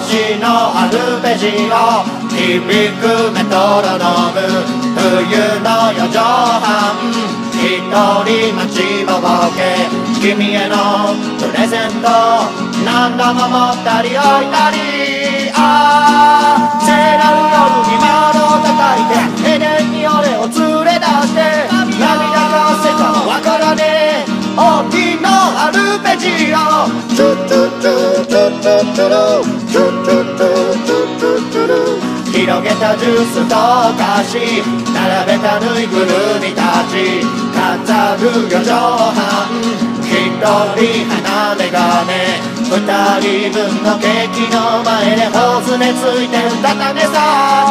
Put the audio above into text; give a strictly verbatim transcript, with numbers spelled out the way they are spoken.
星のアルペジオ響くメトロノーム冬の四畳半一人待ちぼうけ君へのプレゼント何度も持ったり置いたりああ聖なる夜に窓を叩いてエデンに俺を連れ出して涙がせかわからねえ大きなアルペジオトゥトゥトゥトゥトゥトゥルトゥトゥトゥトゥトゥトゥル広げたジュースとお菓子並べたぬいぐるみたち飾る四畳半一人鼻眼鏡二人分のケーキの前でホースでついて歌ったねさ